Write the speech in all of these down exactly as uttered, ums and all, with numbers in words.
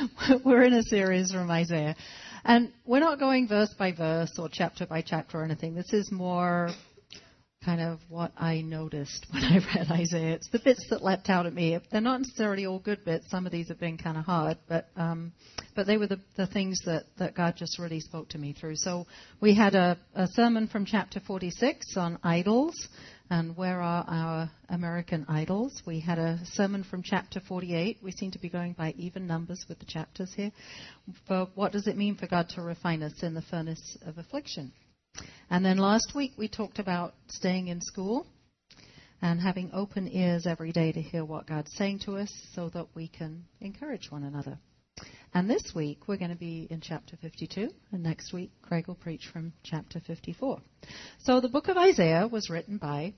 We're in a series from Isaiah. And we're not going verse by verse or chapter by chapter or anything. This is more kind of what I noticed when I read Isaiah. It's the bits that leapt out at me. They're not necessarily all good bits. Some of these have been kind of hard, but um, but they were the, the things that, that God just really spoke to me through. So we had a, a sermon from chapter forty-six on idols and where are our American idols. We had a sermon from chapter forty-eight. We seem to be going by even numbers with the chapters here. For what does it mean for God to refine us in the furnace of affliction? And then last week we talked about staying in school and having open ears every day to hear what God's saying to us so that we can encourage one another. And this week we're going to be in chapter fifty-two, and next week Craig will preach from chapter fifty-four. So the book of Isaiah was written by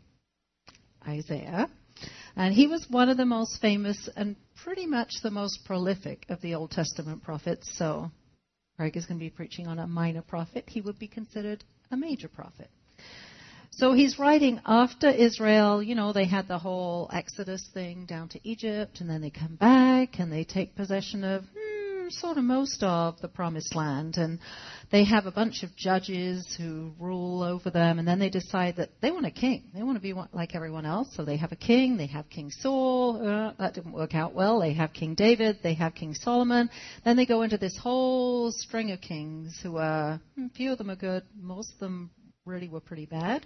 Isaiah, and he was one of the most famous and pretty much the most prolific of the Old Testament prophets. So Craig is going to be preaching on a minor prophet. He would be considered a major prophet. So he's writing after Israel. You know, they had the whole Exodus thing down to Egypt, and then they come back and they take possession of hmm, sort of most of the promised land. And they have a bunch of judges who rule over them, and then they decide that they want a king. They want to be like everyone else. So they have a king. They have King Saul. Uh, that didn't work out well. They have King David. They have King Solomon. Then they go into this whole string of kings who are, a few of them are good. Most of them really were pretty bad.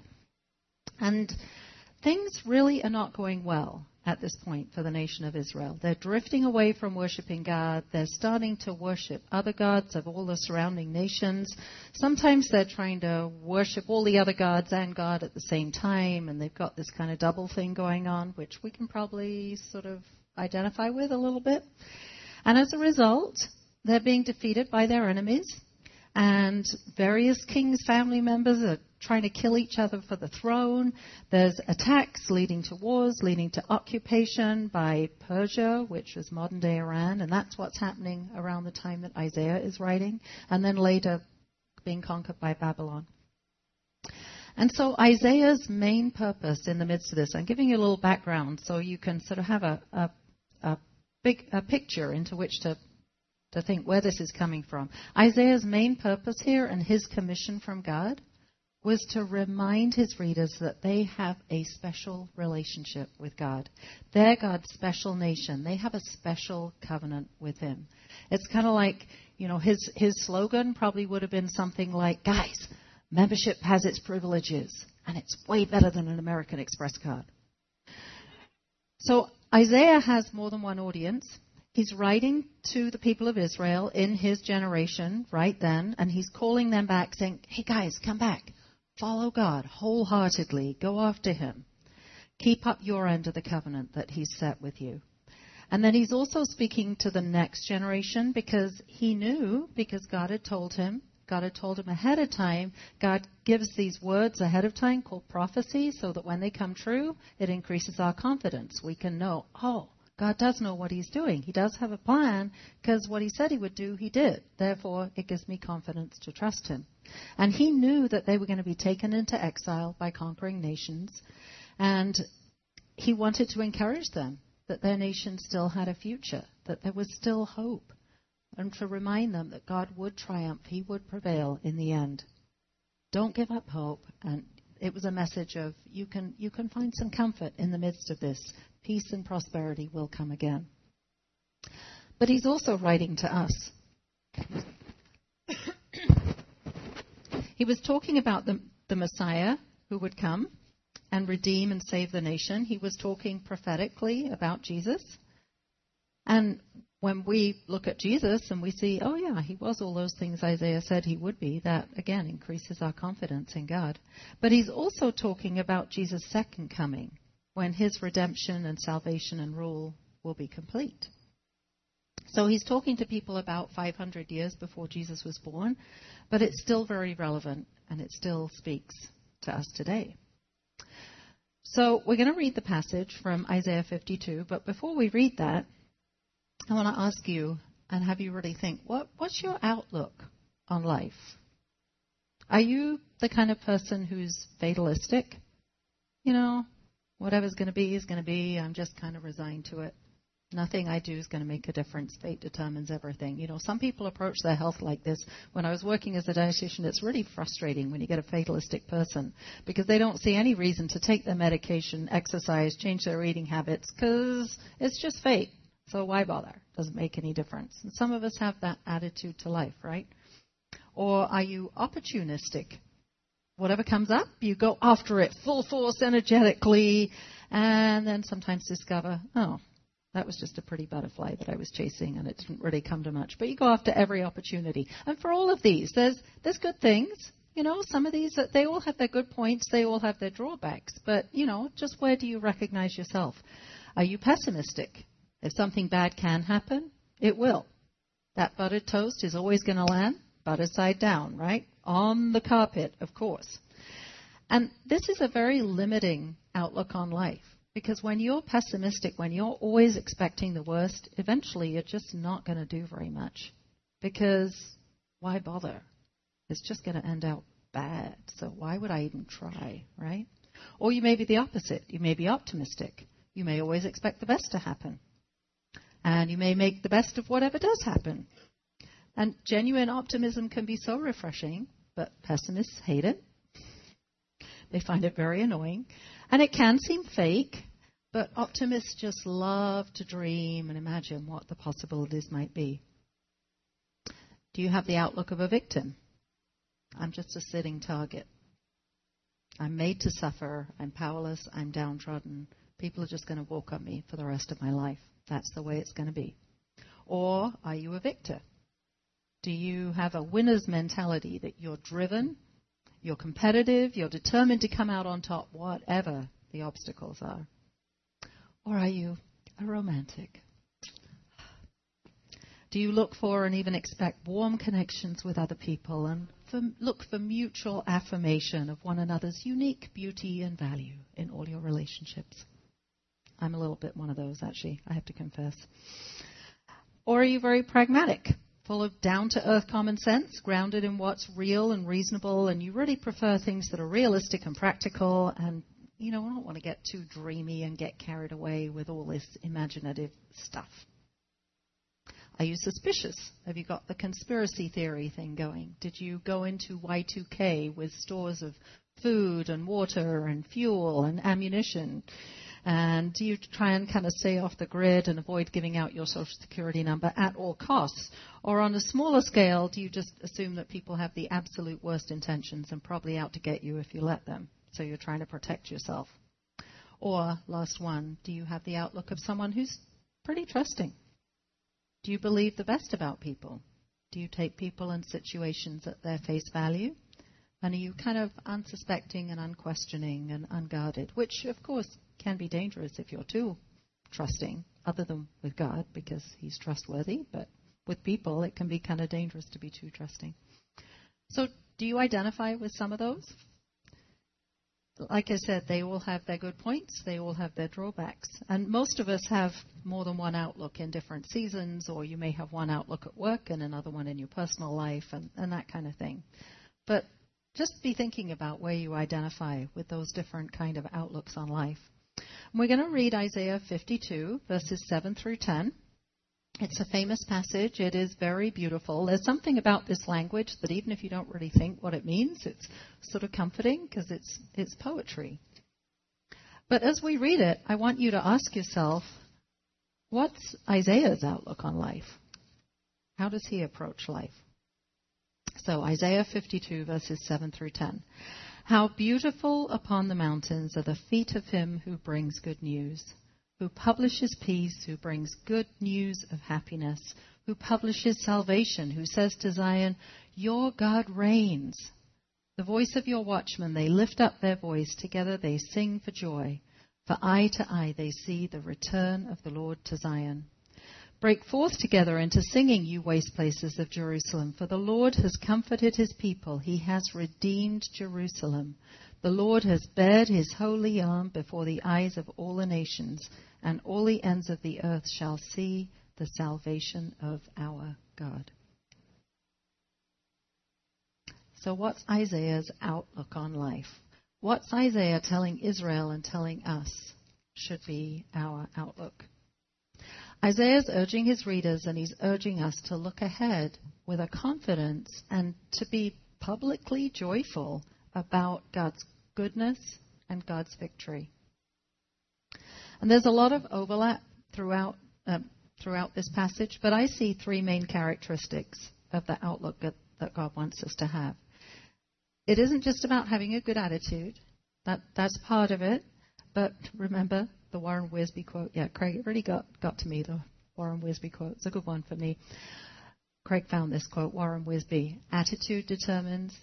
And things really are not going well at this point for the nation of Israel. They're drifting away from worshiping God. They're starting to worship other gods of all the surrounding nations. Sometimes they're trying to worship all the other gods and God at the same time, and they've got this kind of double thing going on, which we can probably sort of identify with a little bit. And as a result, they're being defeated by their enemies, and various kings' family members are trying to kill each other for the throne. There's attacks leading to wars, leading to occupation by Persia, which was modern-day Iran, and that's what's happening around the time that Isaiah is writing, and then later being conquered by Babylon. And so Isaiah's main purpose in the midst of this, I'm giving you a little background so you can sort of have a, a, a big a picture into which to to think where this is coming from. Isaiah's main purpose here and his commission from God was to remind his readers that they have a special relationship with God. They're God's special nation. They have a special covenant with him. It's kind of like, you know, his, his slogan probably would have been something like, guys, membership has its privileges, and it's way better than an American Express card. So Isaiah has more than one audience. He's writing to the people of Israel in his generation right then, and he's calling them back saying, hey guys, come back. Follow God wholeheartedly. Go after him. Keep up your end of the covenant that he's set with you. And then he's also speaking to the next generation because he knew, because God had told him, God had told him ahead of time. God gives these words ahead of time called prophecy so that when they come true, it increases our confidence. We can know, oh, God does know what he's doing. He does have a plan because what he said he would do, he did. Therefore, it gives me confidence to trust him. And he knew that they were going to be taken into exile by conquering nations. And he wanted to encourage them that their nation still had a future, that there was still hope, and to remind them that God would triumph. He would prevail in the end. Don't give up hope. And it was a message of you can you can find some comfort in the midst of this. Peace and prosperity will come again. But he's also writing to us. He was talking about the, the Messiah who would come and redeem and save the nation. He was talking prophetically about Jesus. And when we look at Jesus and we see, oh yeah, he was all those things Isaiah said he would be, that again increases our confidence in God. But he's also talking about Jesus' second coming, when his redemption and salvation and rule will be complete. So he's talking to people about five hundred years before Jesus was born, but it's still very relevant and it still speaks to us today. So we're going to read the passage from Isaiah fifty-two, but before we read that, I want to ask you and have you really think, what, what's your outlook on life? Are you the kind of person who's fatalistic? You know, whatever's going to be is going to be. I'm just kind of resigned to it. Nothing I do is going to make a difference. Fate determines everything. You know, some people approach their health like this. When I was working as a dietitian, it's really frustrating when you get a fatalistic person because they don't see any reason to take their medication, exercise, change their eating habits because it's just fate. So why bother? Doesn't make any difference. And some of us have that attitude to life, right? Or are you opportunistic? Whatever comes up, you go after it full force, energetically, and then sometimes discover, oh, that was just a pretty butterfly that I was chasing, and it didn't really come to much. But you go after every opportunity. And for all of these, there's there's good things. You know, some of these, they all have their good points. They all have their drawbacks. But, you know, just where do you recognize yourself? Are you pessimistic? If something bad can happen, it will. That buttered toast is always going to land butter side down, right? On the carpet, of course. And this is a very limiting outlook on life. Because when you're pessimistic, when you're always expecting the worst, eventually you're just not going to do very much. Because why bother? It's just going to end out bad. So why would I even try, right? Or you may be the opposite. You may be optimistic. You may always expect the best to happen. And you may make the best of whatever does happen. And genuine optimism can be so refreshing, but pessimists hate it. They find it very annoying. And it can seem fake, but optimists just love to dream and imagine what the possibilities might be. Do you have the outlook of a victim? I'm just a sitting target. I'm made to suffer. I'm powerless. I'm downtrodden. People are just going to walk on me for the rest of my life. That's the way it's going to be. Or are you a victor? Do you have a winner's mentality that you're driven, you're competitive, you're determined to come out on top, whatever the obstacles are? Or are you a romantic? Do you look for and even expect warm connections with other people and for, look for mutual affirmation of one another's unique beauty and value in all your relationships? I'm a little bit one of those, actually, I have to confess. Or are you very pragmatic, full of down-to-earth common sense, grounded in what's real and reasonable, and you really prefer things that are realistic and practical, and, you know, I don't want to get too dreamy and get carried away with all this imaginative stuff. Are you suspicious? Have you got the conspiracy theory thing going? Did you go into Y two K with stores of food and water and fuel and ammunition? And do you try and kind of stay off the grid and avoid giving out your social security number at all costs? Or on a smaller scale, do you just assume that people have the absolute worst intentions and probably out to get you if you let them? So you're trying to protect yourself. Or, last one, do you have the outlook of someone who's pretty trusting? Do you believe the best about people? Do you take people and situations at their face value? And are you kind of unsuspecting and unquestioning and unguarded, which, of course, can be dangerous if you're too trusting, other than with God, because he's trustworthy. But with people, it can be kind of dangerous to be too trusting. So do you identify with some of those? Like I said, they all have their good points. They all have their drawbacks. And most of us have more than one outlook in different seasons, or you may have one outlook at work and another one in your personal life and, and that kind of thing. But just be thinking about where you identify with those different kind of outlooks on life. And we're going to read Isaiah fifty-two, verses seven through ten. It's a famous passage. It is very beautiful. There's something about this language that even if you don't really think what it means, it's sort of comforting because it's it's poetry. But as we read it, I want you to ask yourself, what's Isaiah's outlook on life? How does he approach life? So Isaiah fifty-two, verses seven through ten. How beautiful upon the mountains are the feet of him who brings good news, who publishes peace, who brings good news of happiness, who publishes salvation, who says to Zion, your God reigns. The voice of your watchmen, they lift up their voice. Together they sing for joy. For eye to eye they see the return of the Lord to Zion. Break forth together into singing, you waste places of Jerusalem, for the Lord has comforted his people. He has redeemed Jerusalem. The Lord has bared his holy arm before the eyes of all the nations, and all the ends of the earth shall see the salvation of our God. So what's Isaiah's outlook on life? What's Isaiah telling Israel and telling us should be our outlook? Isaiah's urging his readers, and he's urging us to look ahead with a confidence and to be publicly joyful about God's goodness and God's victory. And there's a lot of overlap throughout uh, throughout this passage, but I see three main characteristics of the outlook that, that God wants us to have. It isn't just about having a good attitude. That that's part of it. But remember the Warren Wiersbe quote. Yeah, Craig, it really got, got to me, the Warren Wiersbe quote. It's a good one for me. Craig found this quote, Warren Wiersbe. Attitude determines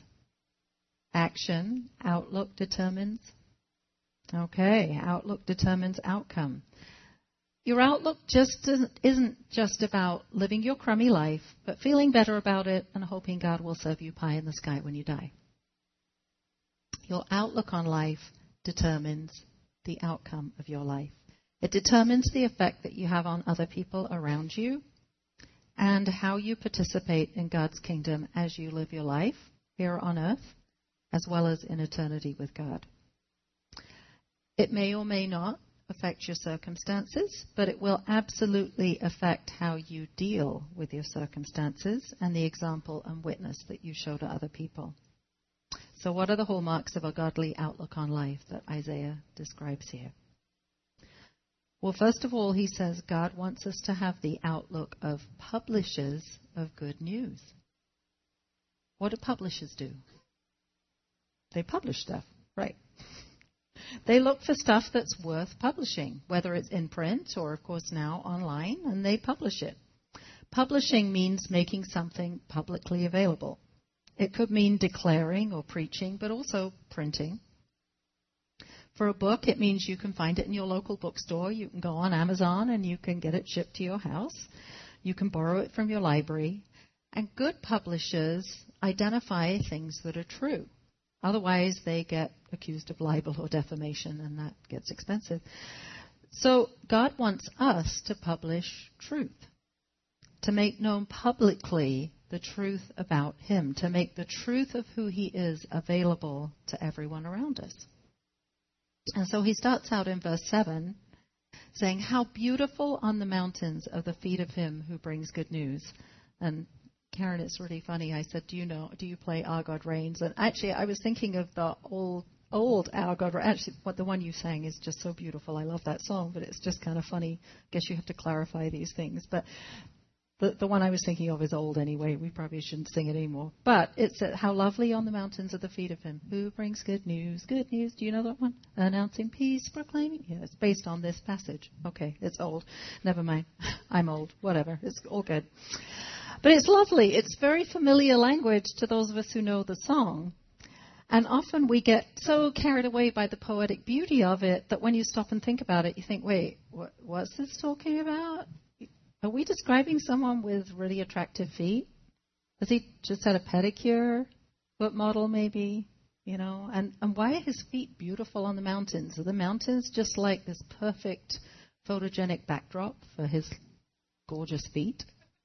action. Outlook determines. Okay, outlook determines outcome. Your outlook just isn't, isn't just about living your crummy life, but feeling better about it and hoping God will serve you pie in the sky when you die. Your outlook on life determines the outcome of your life. It determines the effect that you have on other people around you and how you participate in God's kingdom as you live your life here on earth, as well as in eternity with God. It may or may not affect your circumstances, but it will absolutely affect how you deal with your circumstances and the example and witness that you show to other people. So what are the hallmarks of a godly outlook on life that Isaiah describes here? Well, first of all, he says God wants us to have the outlook of publishers of good news. What do publishers do? They publish stuff, right? They look for stuff that's worth publishing, whether it's in print or, of course, now online, and they publish it. Publishing means making something publicly available. It could mean declaring or preaching, but also printing. For a book, it means you can find it in your local bookstore. You can go on Amazon and you can get it shipped to your house. You can borrow it from your library. And good publishers identify things that are true. Otherwise, they get accused of libel or defamation, and that gets expensive. So God wants us to publish truth, to make known publicly the truth about him, to make the truth of who he is available to everyone around us. And so he starts out in verse seven saying, how beautiful on the mountains are the feet of him who brings good news. And Karen, it's really funny. I said, do you know, do you play Our God Reigns? And actually, I was thinking of the old, old Our God Reigns. Actually, what the one you sang is just so beautiful. I love that song, but it's just kind of funny. I guess you have to clarify these things. But the, the one I was thinking of is old anyway. We probably shouldn't sing it anymore. But it's uh, how lovely on the mountains are the feet of him who brings good news. Good news. Do you know that one? Announcing peace, proclaiming. Yeah, it's based on this passage. Okay, it's old. Never mind. I'm old. Whatever. It's all good. But it's lovely. It's very familiar language to those of us who know the song. And often we get so carried away by the poetic beauty of it that when you stop and think about it, you think, wait, what, what's this talking about? Are we describing someone with really attractive feet? Has he just had a pedicure? Foot model maybe? You know? And, and why are his feet beautiful on the mountains? Are the mountains just like this perfect photogenic backdrop for his gorgeous feet?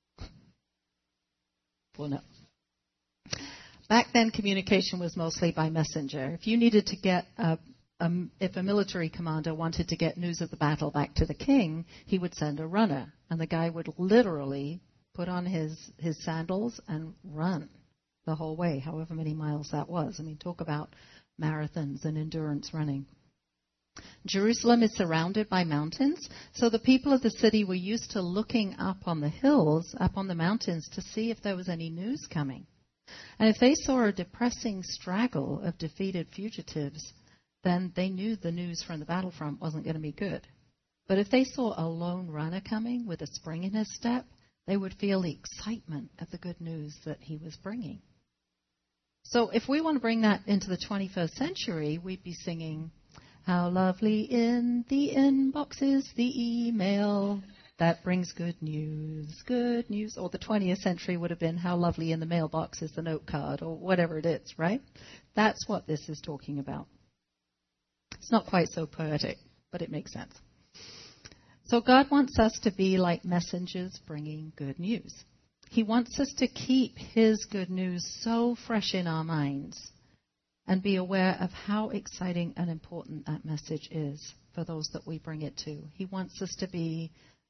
Well, no. Back then, communication was mostly by messenger. If you needed to get, a, a, if a military commander wanted to get news of the battle back to the king, he would send a runner. And the guy would literally put on his, his sandals and run the whole way, however many miles that was. I mean, talk about marathons and endurance running. Jerusalem is surrounded by mountains, so the people of the city were used to looking up on the hills, up on the mountains, to see if there was any news coming. And if they saw a depressing straggle of defeated fugitives, then they knew the news from the battlefront wasn't going to be good. But if they saw a lone runner coming with a spring in his step, they would feel the excitement of the good news that he was bringing. So if we want to bring that into the twenty-first century, we'd be singing, how lovely in the inbox is the email that brings good news, good news. Or the twentieth century would have been, how lovely in the mailbox is the note card, or whatever it is, right? That's what this is talking about. It's not quite so poetic, but it makes sense. So God wants us to be like messengers bringing good news. He wants us to keep his good news so fresh in our minds and be aware of how exciting and important that message is for those that we bring it to. He wants us to be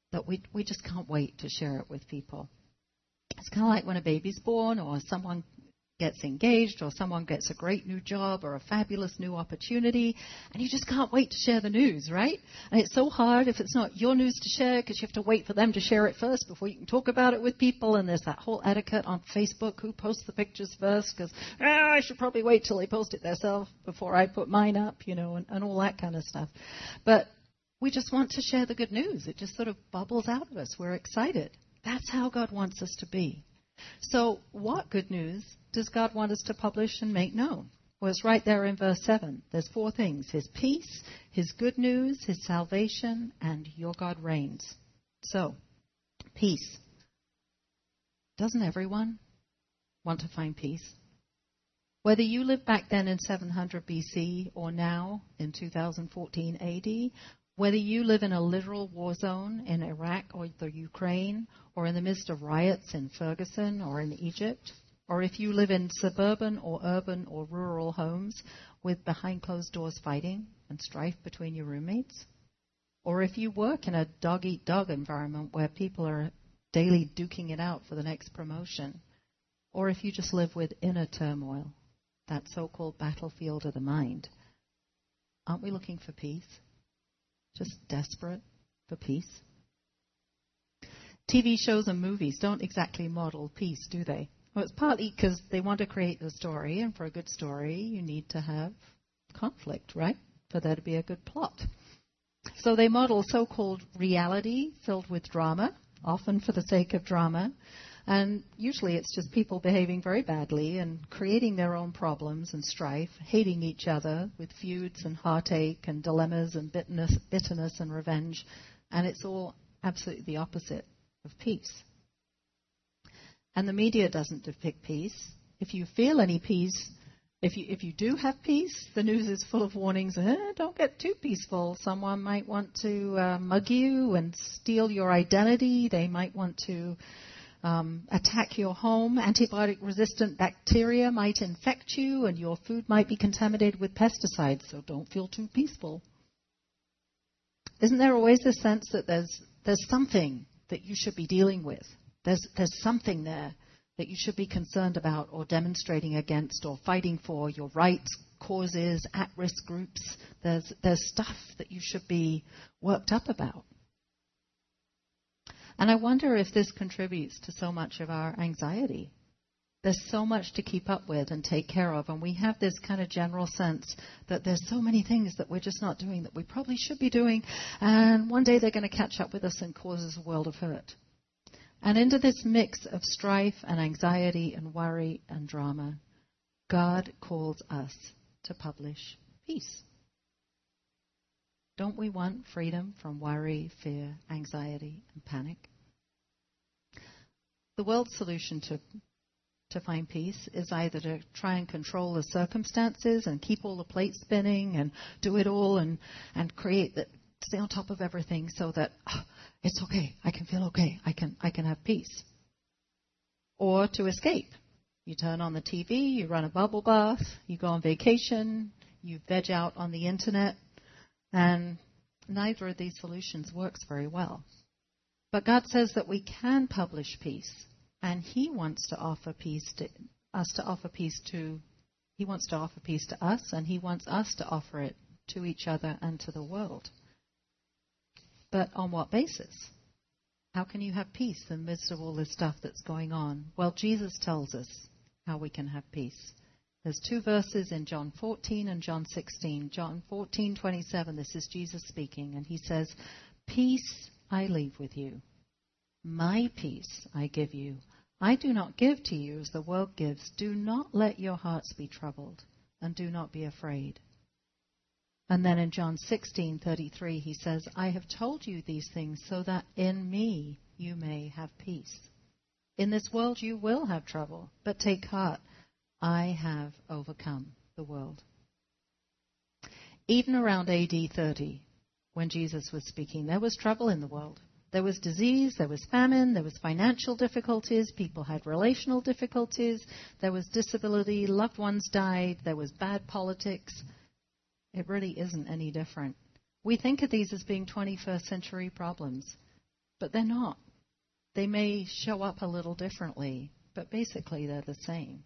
that we we just can't wait to share it with people. It's kind of like when a baby's born, or someone gets engaged, or someone gets a great new job or a fabulous new opportunity, and you just can't wait to share the news, right? And it's so hard if it's not your news to share, because you have to wait for them to share it first before you can talk about it with people, and there's that whole etiquette on Facebook, who posts the pictures first, because ah, I should probably wait till they post it themselves before I put mine up, you know, and, and all that kind of stuff. But we just want to share the good news. It just sort of bubbles out of us. We're excited. That's how God wants us to be. So what good news does God want us to publish and make known? Well, it's right there in verse seven. There's four things: His peace, His good news, His salvation, and your God reigns. So, peace. Doesn't everyone want to find peace? Whether you live back then in seven hundred B C or now in two thousand fourteen A D, whether you live in a literal war zone in Iraq or the Ukraine, or in the midst of riots in Ferguson or in Egypt, or if you live in suburban or urban or rural homes with behind closed doors fighting and strife between your roommates, or if you work in a dog-eat-dog environment where people are daily duking it out for the next promotion, or if you just live with inner turmoil, that so-called battlefield of the mind, aren't we looking for peace? Just desperate for peace? T V shows and movies don't exactly model peace, do they? Well, it's partly because they want to create a story, and for a good story, you need to have conflict, right? For there to be a good plot. So they model so-called reality filled with drama, often for the sake of drama, and usually it's just people behaving very badly and creating their own problems and strife, hating each other with feuds and heartache and dilemmas and bitterness, bitterness and revenge, and it's all absolutely the opposite of peace. And the media doesn't depict peace. If you feel any peace, if you if you do have peace, the news is full of warnings. Eh, don't get too peaceful. Someone might want to uh, mug you and steal your identity. They might want to um, attack your home. Antibiotic-resistant bacteria might infect you, and your food might be contaminated with pesticides. So don't feel too peaceful. Isn't there always this sense that there's there's something that you should be dealing with? There's there's something there that you should be concerned about or demonstrating against or fighting for, your rights, causes, at-risk groups. There's there's stuff that you should be worked up about. And I wonder if this contributes to so much of our anxiety. There's so much to keep up with and take care of, and we have this kind of general sense that there's so many things that we're just not doing that we probably should be doing, and one day they're going to catch up with us and cause us a world of hurt. And into this mix of strife and anxiety and worry and drama, God calls us to publish peace. Don't we want freedom from worry, fear, anxiety, and panic? The world's solution to to find peace is either to try and control the circumstances and keep all the plates spinning and do it all and, and create that, stay on top of everything so that oh, it's okay, I can feel okay, I can I can have peace. Or to escape. You turn on the T V, you run a bubble bath, you go on vacation, you veg out on the internet, and neither of these solutions works very well. But God says that we can publish peace, and He wants to offer peace to us to offer peace to He wants to offer peace to us, and He wants us to offer it to each other and to the world. But on what basis? How can you have peace in the midst of all this stuff that's going on? Well, Jesus tells us how we can have peace. There's two verses in John fourteen and John sixteen. John fourteen twenty-seven, this is Jesus speaking, and He says, "Peace I leave with you. My peace I give you. I do not give to you as the world gives. Do not let your hearts be troubled, and do not be afraid." And then in John sixteen thirty-three, He says, "I have told you these things so that in me you may have peace. In this world you will have trouble, but take heart. I have overcome the world." Even around A D thirty, when Jesus was speaking, there was trouble in the world. There was disease, there was famine, there was financial difficulties, people had relational difficulties, there was disability, loved ones died, there was bad politics. It really isn't any different. We think of these as being twenty-first century problems. but they're not. They may show up a little differently, but basically they're the same.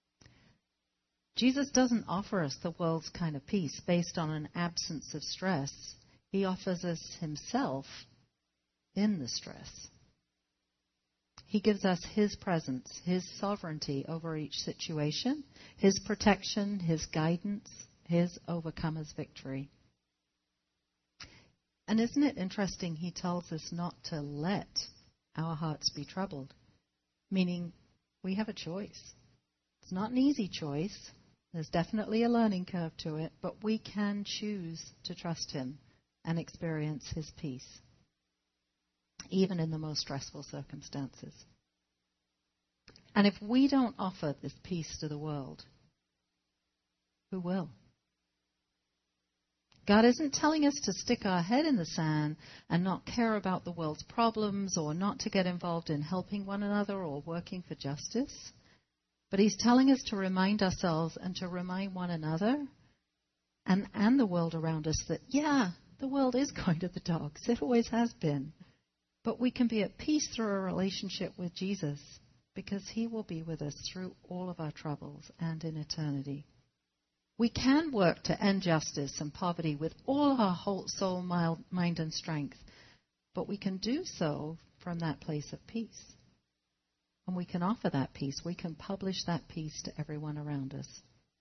Jesus doesn't offer us the world's kind of peace based on an absence of stress. He offers us himself in the stress. He gives us his presence, his sovereignty over each situation, his protection, his guidance, his overcomer's victory. And isn't it interesting, he tells us not to let our hearts be troubled, meaning we have a choice. It's not an easy choice. There's definitely a learning curve to it, but we can choose to trust him and experience his peace, even in the most stressful circumstances. And if we don't offer this peace to the world, who will? God isn't telling us to stick our head in the sand and not care about the world's problems or not to get involved in helping one another or working for justice. But he's telling us to remind ourselves and to remind one another and, and the world around us that, yeah, the world is going to the dogs. It always has been. But we can be at peace through a relationship with Jesus because he will be with us through all of our troubles and in eternity. We can work to end justice and poverty with all our whole soul, mind, and strength, but we can do so from that place of peace. And we can offer that peace. We can publish that peace to everyone around us.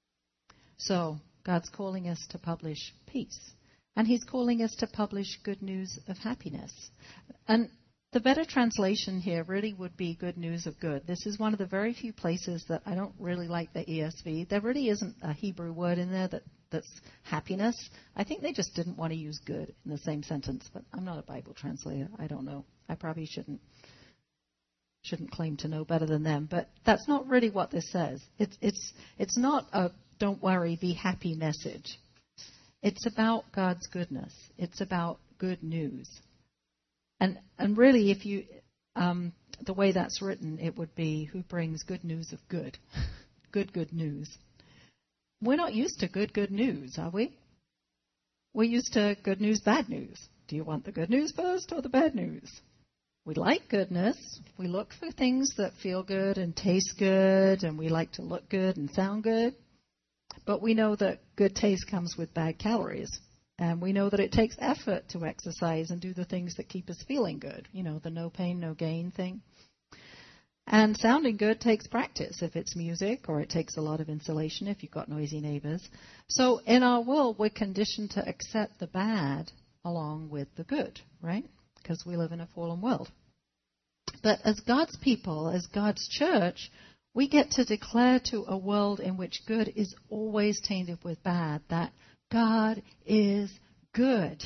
So, God's calling us to publish peace. And he's calling us to publish good news of happiness. And the better translation here really would be good news of good. This is one of the very few places that I don't really like the E S V. There really isn't a Hebrew word in there that, that's happiness. I think they just didn't want to use good in the same sentence, but I'm not a Bible translator. I don't know. I probably shouldn't shouldn't claim to know better than them. But that's not really what this says. It's it's it's not a don't worry, be happy message. It's about God's goodness. It's about good news. And and really, if you, um, the way that's written, it would be who brings good news of good. good, good news. We're not used to good, good news, are we? We're used to good news, bad news. Do you want the good news first or the bad news? We like goodness. We look for things that feel good and taste good, and we like to look good and sound good. But we know that good taste comes with bad calories. And we know that it takes effort to exercise and do the things that keep us feeling good. You know, the no pain, no gain thing. And sounding good takes practice if it's music, or it takes a lot of insulation if you've got noisy neighbors. So in our world, we're conditioned to accept the bad along with the good, right? Because we live in a fallen world. But as God's people, as God's church, we get to declare to a world in which good is always tainted with bad that God is good.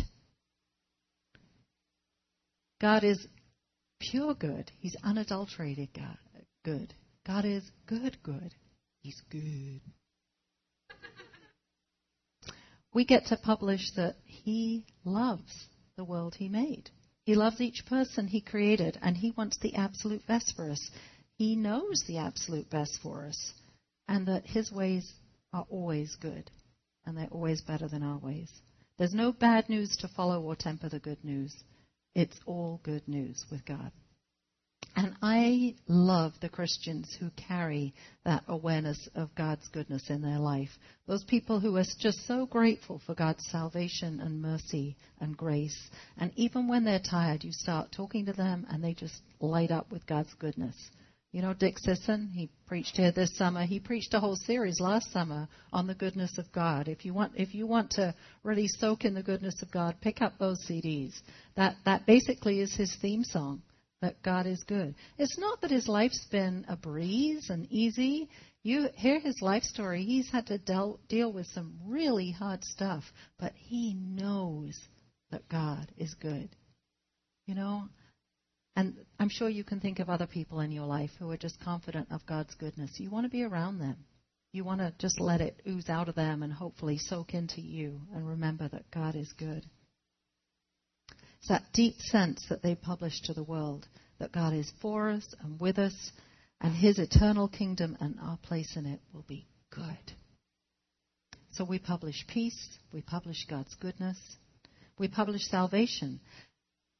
God is pure good. He's unadulterated God, good. God is good, good. He's good. We get to publish that he loves the world he made. He loves each person he created, and he wants the absolute best for us. He knows the absolute best for us, and that his ways are always good. And they're always better than our ways. There's no bad news to follow or temper the good news. It's all good news with God. And I love the Christians who carry that awareness of God's goodness in their life. Those people who are just so grateful for God's salvation and mercy and grace. And even when they're tired, you start talking to them and they just light up with God's goodness. You know, Dick Sisson, he preached here this summer. He preached a whole series last summer on the goodness of God. If you want, if you want to really soak in the goodness of God, pick up those C Ds. That that basically is his theme song, that God is good. It's not that his life's been a breeze and easy. You hear his life story. He's had to del- deal with some really hard stuff, but he knows that God is good. You know? And I'm sure you can think of other people in your life who are just confident of God's goodness. You want to be around them. You want to just let it ooze out of them and hopefully soak into you and remember that God is good. It's that deep sense that they publish to the world, that God is for us and with us, and his eternal kingdom and our place in it will be good. So we publish peace. We publish God's goodness. We publish salvation.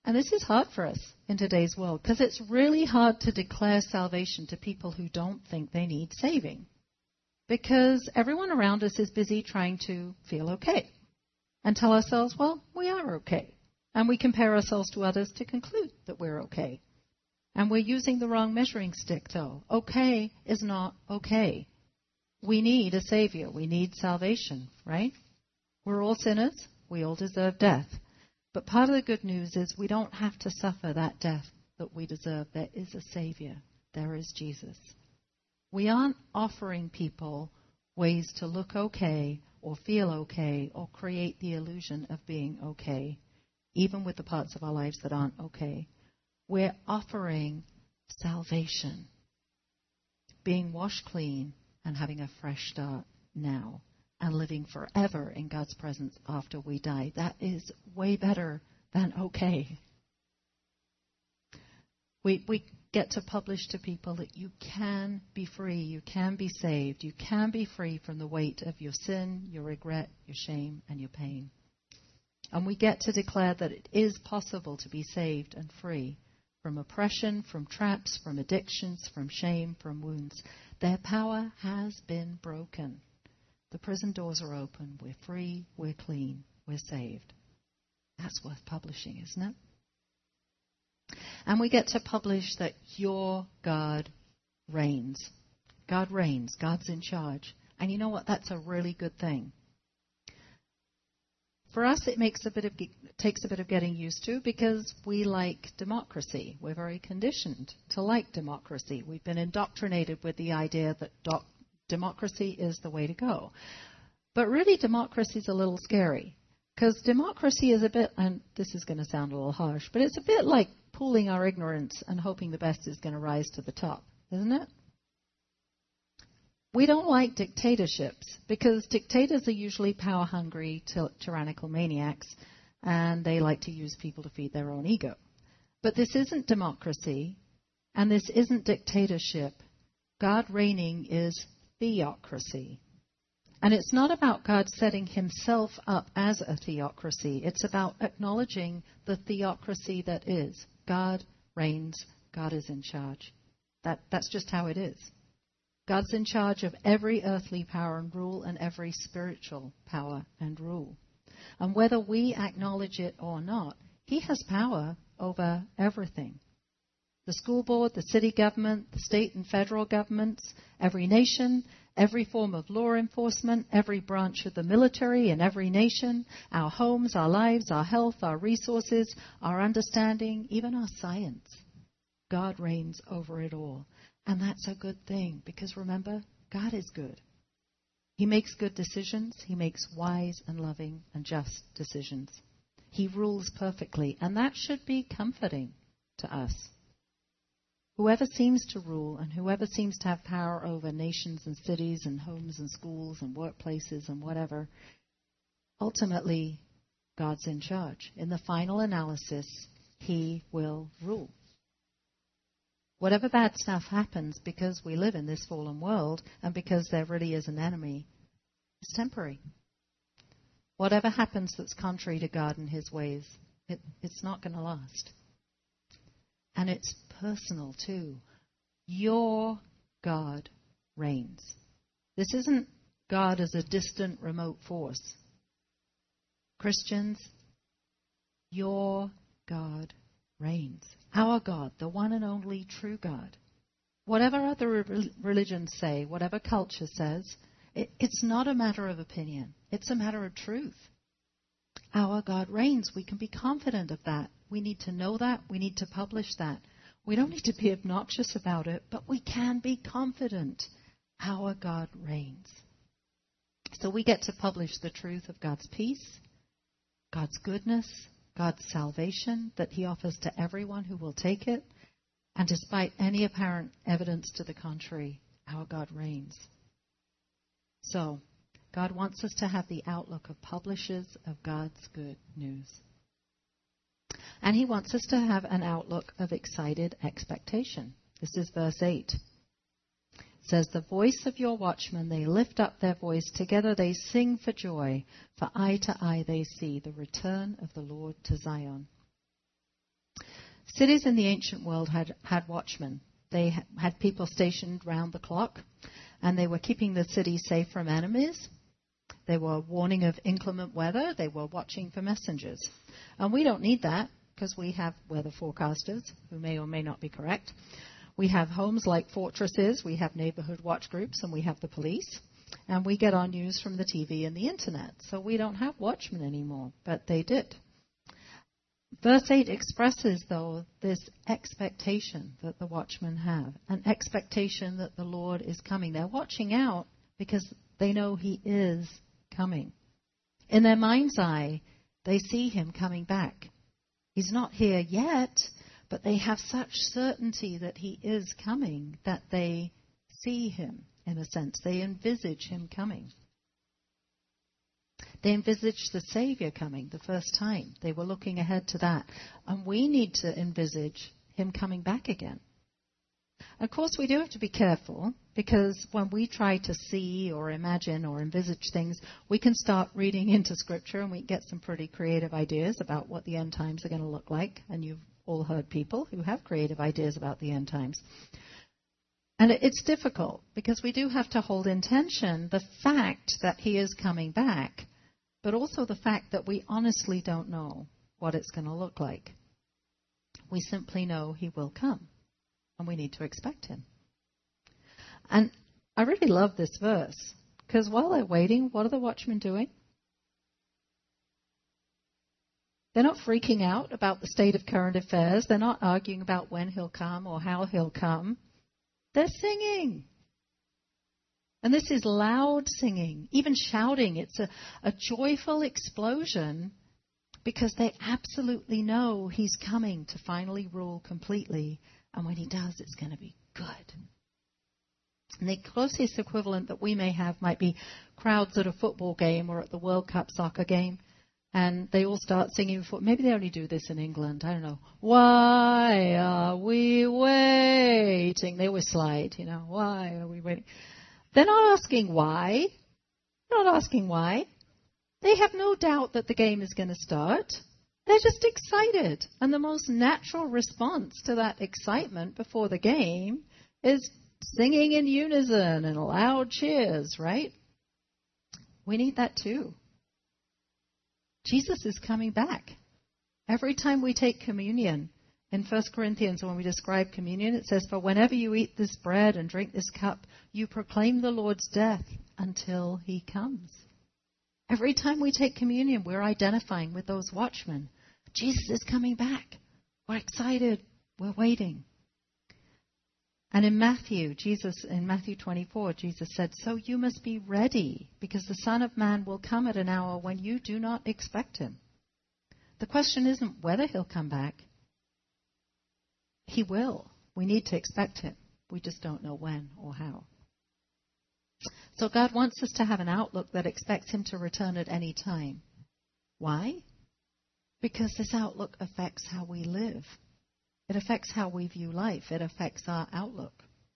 And this is hard for us in today's world because it's really hard to declare salvation to people who don't think they need saving. Because everyone around us is busy trying to feel okay and tell ourselves, well, we are okay. And we compare ourselves to others to conclude that we're okay. And we're using the wrong measuring stick, though. Okay is not okay. We need a Savior. We need salvation, right? We're all sinners. We all deserve death. But part of the good news is we don't have to suffer that death that we deserve. There is a Savior. There is Jesus. We aren't offering people ways to look okay or feel okay or create the illusion of being okay, even with the parts of our lives that aren't okay. We're offering salvation, being washed clean and having a fresh start now and living forever in God's presence after we die. That is way better than okay. We we get to publish to people that you can be free, you can be saved, you can be free from the weight of your sin, your regret, your shame, and your pain. And we get to declare that it is possible to be saved and free from oppression, from traps, from addictions, from shame, from wounds. Their power has been broken. The prison doors are open. We're free. We're clean. We're saved. That's worth publishing, isn't it? And we get to publish that your God reigns. God reigns. God's in charge. And you know what? That's a really good thing. For us, it makes a bit of takes a bit of getting used to because we like democracy. We're very conditioned to like democracy. We've been indoctrinated with the idea that doc- democracy is the way to go. But really, democracy is a little scary because democracy is a bit, and this is going to sound a little harsh, but it's a bit like pooling our ignorance and hoping the best is going to rise to the top, isn't it? We don't like dictatorships because dictators are usually power-hungry, ty- tyrannical maniacs, and they like to use people to feed their own ego. But this isn't democracy, and this isn't dictatorship. God reigning is theocracy. And it's not about God setting himself up as a theocracy. It's about acknowledging the theocracy that is. God reigns. God is in charge. That, that's just how it is. God's in charge of every earthly power and rule and every spiritual power and rule. And whether we acknowledge it or not, he has power over everything. The school board, the city government, the state and federal governments, every nation, every form of law enforcement, every branch of the military in every nation, our homes, our lives, our health, our resources, our understanding, even our science. God reigns over it all. And that's a good thing because remember, God is good. He makes good decisions. He makes wise and loving and just decisions. He rules perfectly, and that should be comforting to us. Whoever seems to rule and whoever seems to have power over nations and cities and homes and schools and workplaces and whatever, ultimately, God's in charge. In the final analysis, he will rule. Whatever bad stuff happens because we live in this fallen world and because there really is an enemy, it's temporary. Whatever happens that's contrary to God and his ways, it, it's not going to last. And it's personal too. Your God reigns. This isn't God as a distant remote force. Christians, your God reigns. Our God, the one and only true God. Whatever other re- religions say, whatever culture says, it, it's not a matter of opinion. It's a matter of truth. Our God reigns. We can be confident of that. We need to know that. We need to publish that. We don't need to be obnoxious about it, but we can be confident. Our God reigns. So we get to publish the truth of God's peace, God's goodness, God's salvation that he offers to everyone who will take it. And despite any apparent evidence to the contrary, our God reigns. So, God wants us to have the outlook of publishers of God's good news. And he wants us to have an outlook of excited expectation. This is verse eight. It says, the voice of your watchmen, they lift up their voice. Together they sing for joy. For eye to eye they see the return of the Lord to Zion. Cities in the ancient world had, had watchmen. They ha- had people stationed round the clock, and they were keeping the city safe from enemies. They were warning of inclement weather. They were watching for messengers. And we don't need that because we have weather forecasters who may or may not be correct. We have homes like fortresses. We have neighborhood watch groups, and we have the police. And we get our news from the T V and the Internet. So we don't have watchmen anymore, but they did. Verse eight expresses, though, this expectation that the watchmen have, an expectation that the Lord is coming. They're watching out because they know he is coming. In their mind's eye, they see him coming back. He's not here yet, but they have such certainty that he is coming that they see him, in a sense. They envisage him coming. They envisaged the Savior coming the first time. They were looking ahead to that. And we need to envisage him coming back again. Of course, we do have to be careful, because when we try to see or imagine or envisage things, we can start reading into Scripture and we get some pretty creative ideas about what the end times are going to look like. And you've all heard people who have creative ideas about the end times. And it's difficult, because we do have to hold in tension the fact that he is coming back, but also the fact that we honestly don't know what it's going to look like. We simply know he will come, and we need to expect him. And I really love this verse, because while they're waiting, what are the watchmen doing? They're not freaking out about the state of current affairs. They're not arguing about when he'll come or how he'll come. They're singing. And this is loud singing, even shouting. It's a, a joyful explosion, because they absolutely know he's coming to finally rule completely. And when he does, it's going to be good. And the closest equivalent that we may have might be crowds at a football game or at the World Cup soccer game. And they all start singing before. Maybe they only do this in England. I don't know. Why are we waiting? They always slide, you know. Why are we waiting? They're not asking why. They're not asking why. They have no doubt that the game is going to start. They're just excited. And the most natural response to that excitement before the game is singing in unison and loud cheers, right? We need that too. Jesus is coming back. Every time we take communion, in First Corinthians, when we describe communion, it says, "For whenever you eat this bread and drink this cup, you proclaim the Lord's death until he comes." Every time we take communion, we're identifying with those watchmen. Jesus is coming back. We're excited. We're waiting. And in Matthew, Jesus, in Matthew twenty-four, Jesus said, "So you must be ready, because the Son of Man will come at an hour when you do not expect him." The question isn't whether he'll come back. He will. We need to expect him. We just don't know when or how. So God wants us to have an outlook that expects him to return at any time. Why? Because this outlook affects how we live. It affects how we view life. It affects our outlook.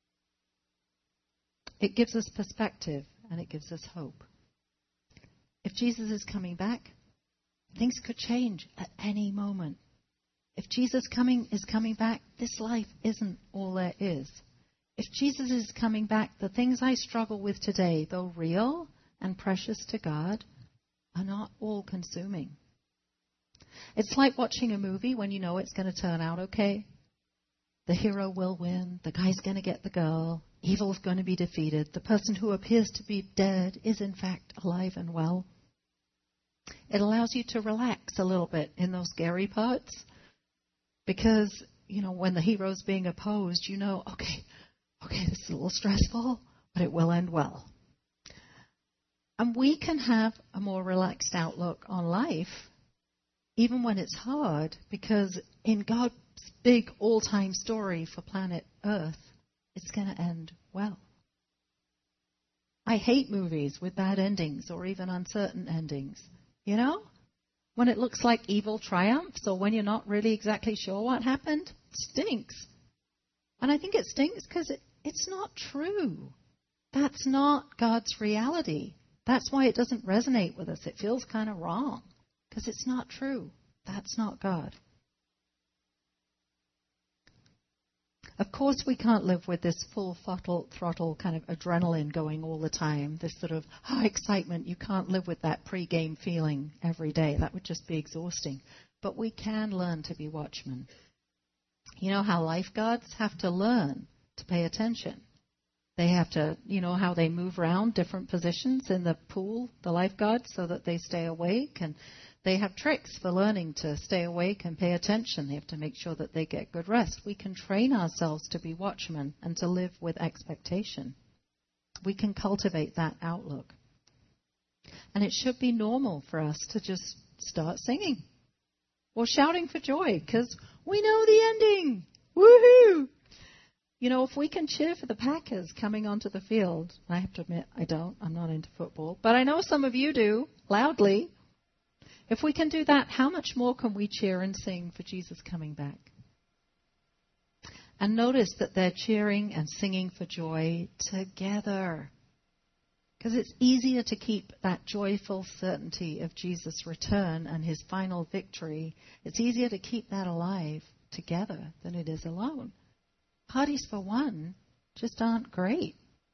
It gives us perspective, and it gives us hope. If Jesus is coming back, things could change at any moment. If Jesus coming is coming back, this life isn't all there is. If Jesus is coming back, the things I struggle with today, though real and precious to God, are not all consuming. It's like watching a movie when you know it's going to turn out okay. The hero will win. The guy's going to get the girl. Evil's going to be defeated. The person who appears to be dead is in fact alive and well. It allows you to relax a little bit in those scary parts, because, you know, when the hero's being opposed, you know, okay, okay, this is a little stressful, but it will end well. And we can have a more relaxed outlook on life, even when it's hard, because in God's big all-time story for planet Earth, it's going to end well. I hate movies with bad endings or even uncertain endings. You know? When it looks like evil triumphs, or when you're not really exactly sure what happened, it stinks. And I think it stinks because it, it's not true. That's not God's reality. That's why it doesn't resonate with us. It feels kind of wrong because it's not true. That's not God. Of course, we can't live with this full throttle, throttle kind of adrenaline going all the time, this sort of high excitement. You can't live with that pre-game feeling every day. That would just be exhausting. But we can learn to be watchmen. You know how lifeguards have to learn to pay attention. They have to, you know, how they move around different positions in the pool, the lifeguards, so that they stay awake. And they have tricks for learning to stay awake and pay attention. They have to make sure that they get good rest. We can train ourselves to be watchmen and to live with expectation. We can cultivate that outlook. And it should be normal for us to just start singing or shouting for joy because we know the ending. Woohoo! You know, if we can cheer for the Packers coming onto the field, I have to admit I don't, I'm not into football, but I know some of you do, loudly. If we can do that, how much more can we cheer and sing for Jesus coming back? And notice that they're cheering and singing for joy together. Because it's easier to keep that joyful certainty of Jesus' return and his final victory. It's easier to keep that alive together than it is alone. Parties for one just aren't great.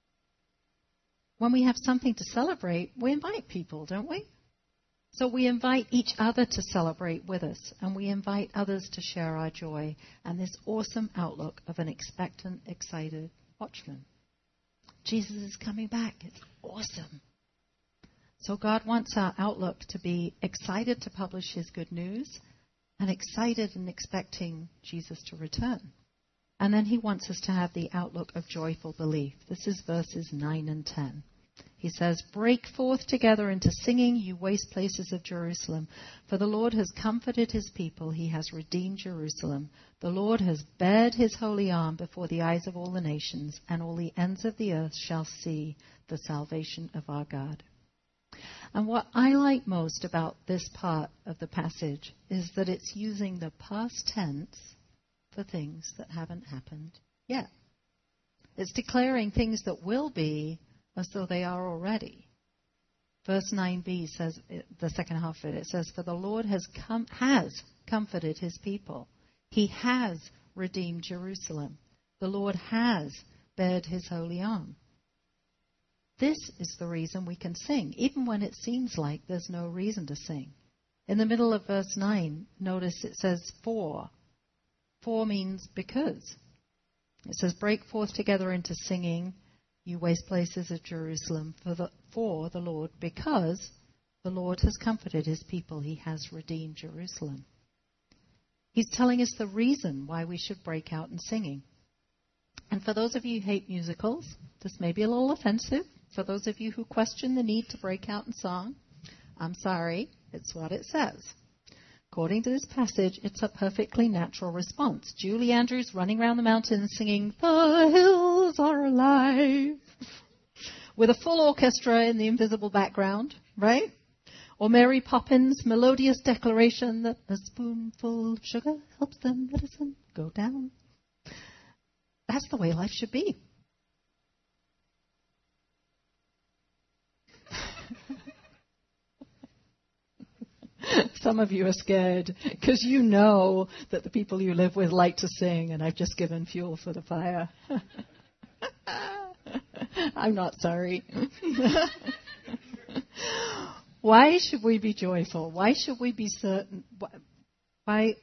When we have something to celebrate, we invite people, don't we? So we invite each other to celebrate with us, and we invite others to share our joy and this awesome outlook of an expectant, excited watchman. Jesus is coming back. It's awesome. So God wants our outlook to be excited to publish his good news and excited and expecting Jesus to return. And then he wants us to have the outlook of joyful belief. This is verses nine and ten. He says, "Break forth together into singing, you waste places of Jerusalem. For the Lord has comforted his people. He has redeemed Jerusalem. The Lord has bared his holy arm before the eyes of all the nations, and all the ends of the earth shall see the salvation of our God." And what I like most about this part of the passage is that it's using the past tense for things that haven't happened yet. It's declaring things that will be as though they are already. Verse nine b says, the second half of it, it says, "For the Lord has come, has comforted his people. He has redeemed Jerusalem. The Lord has bared his holy arm." This is the reason we can sing, even when it seems like there's no reason to sing. In the middle of verse nine, notice it says "for." For means because. It says, "Break forth together into singing, you waste places of Jerusalem, for the, for the Lord, because the Lord has comforted his people. He has redeemed Jerusalem." He's telling us the reason why we should break out in singing. And for those of you who hate musicals, this may be a little offensive. For those of you who question the need to break out in song, I'm sorry, it's what it says. According to this passage, it's a perfectly natural response. Julie Andrews running around the mountains singing, "The hills are alive," with a full orchestra in the invisible background, right? Or Mary Poppins' melodious declaration that a spoonful of sugar helps the medicine go down. That's the way life should be. Some of you are scared because you know that the people you live with like to sing, and I've just given fuel for the fire. I'm not sorry. Why should we be joyful? Why should we be certain? Why,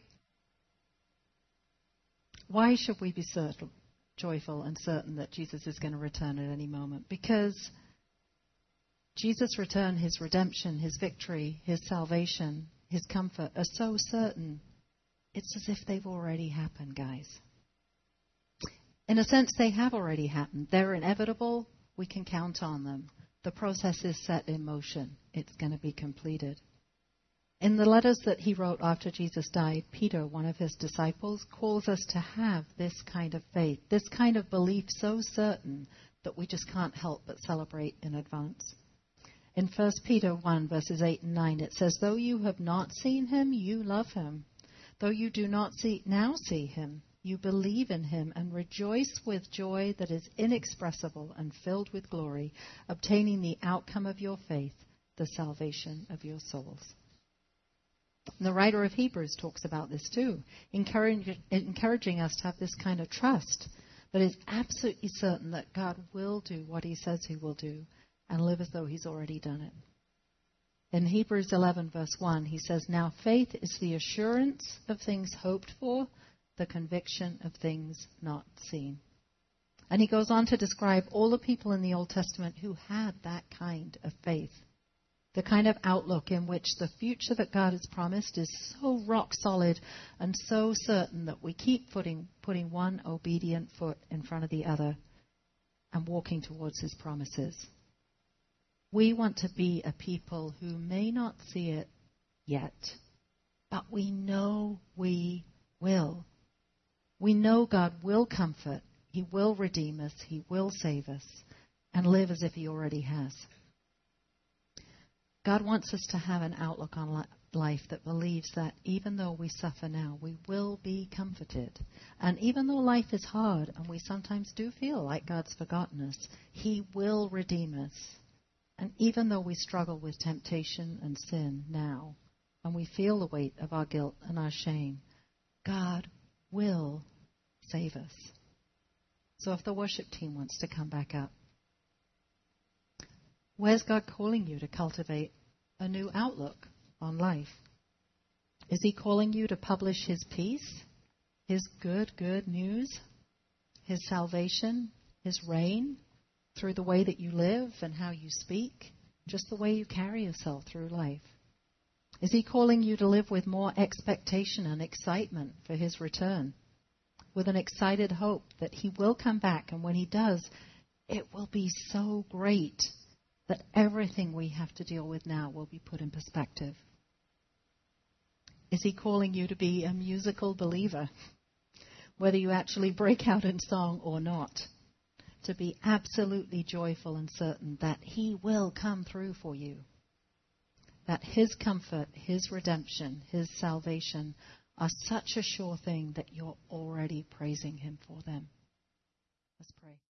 why should we be certain, joyful and certain that Jesus is going to return at any moment? Because Jesus' return, his redemption, his victory, his salvation, his comfort are so certain, it's as if they've already happened, guys. In a sense, they have already happened. They're inevitable. We can count on them. The process is set in motion. It's going to be completed. In the letters that he wrote after Jesus died, Peter, one of his disciples, calls us to have this kind of faith, this kind of belief so certain that we just can't help but celebrate in advance. In First Peter one, verses eight and nine, it says, "Though you have not seen him, you love him. Though you do not see now see him, you believe in him and rejoice with joy that is inexpressible and filled with glory, obtaining the outcome of your faith, the salvation of your souls." And the writer of Hebrews talks about this too, encourage, encouraging us to have this kind of trust that is absolutely certain that God will do what he says he will do and live as though he's already done it. In Hebrews eleven, verse one, he says, "Now faith is the assurance of things hoped for, the conviction of things not seen." And he goes on to describe all the people in the Old Testament who had that kind of faith, the kind of outlook in which the future that God has promised is so rock solid and so certain that we keep putting, putting one obedient foot in front of the other and walking towards his promises. We want to be a people who may not see it yet, but we know we will. We know God will comfort, he will redeem us, he will save us, and live as if he already has. God wants us to have an outlook on life that believes that even though we suffer now, we will be comforted. And even though life is hard, and we sometimes do feel like God's forgotten us, he will redeem us. And even though we struggle with temptation and sin now, and we feel the weight of our guilt and our shame, God will save us. So if the worship team wants to come back up, where's God calling you to cultivate a new outlook on life? Is he calling you to publish his peace, his good, good news, his salvation, his reign, through the way that you live and how you speak, just the way you carry yourself through life? Is he calling you to live with more expectation and excitement for his return, with an excited hope that he will come back, and when he does, it will be so great that everything we have to deal with now will be put in perspective? Is he calling you to be a musical believer, whether you actually break out in song or not? To be absolutely joyful and certain that he will come through for you. That his comfort, his redemption, his salvation are such a sure thing that you're already praising him for them. Let's pray.